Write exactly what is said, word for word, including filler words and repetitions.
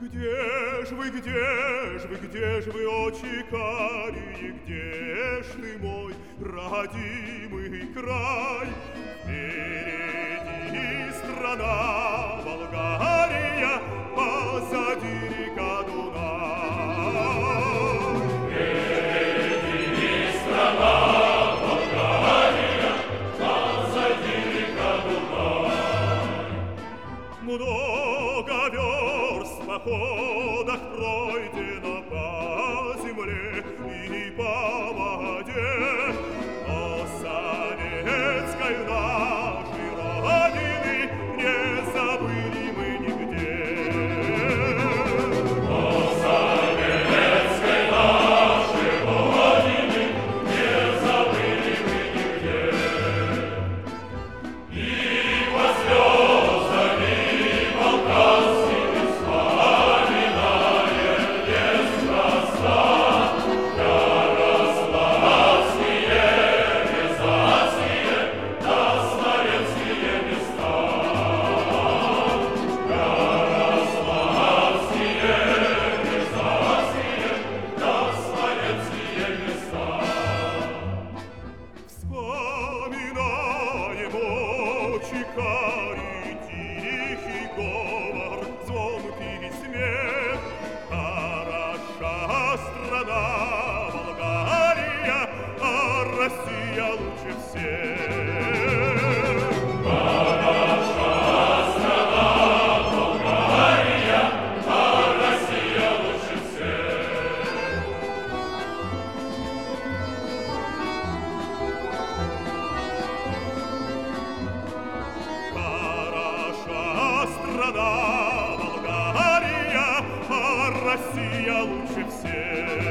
Где ж вы, где ж вы, где ж вы, очи карие, где ж ты, мой родимый край? Впереди страна Болгария, позади река Дунай. Впереди страна Болгария, позади река Дунай. Много верст в походах пройдено по земле и по воде, но советской нашей родины не забыли мы нигде. Но советской нашей родины не забыли мы нигде. И по звездами Балканскими вспоминаем неспроста Ярославские, Рязанские да Смоленские места. Ярославские, Рязанские да Смоленские места. Вспоминаем, очи карие, тихий говор, звонкий смех. Хороша страна Болгария, а Россия лучше всех. Хороша страна Болгария, а Россия лучше всех. Хороша страна Болгария, а Россия лучше всех.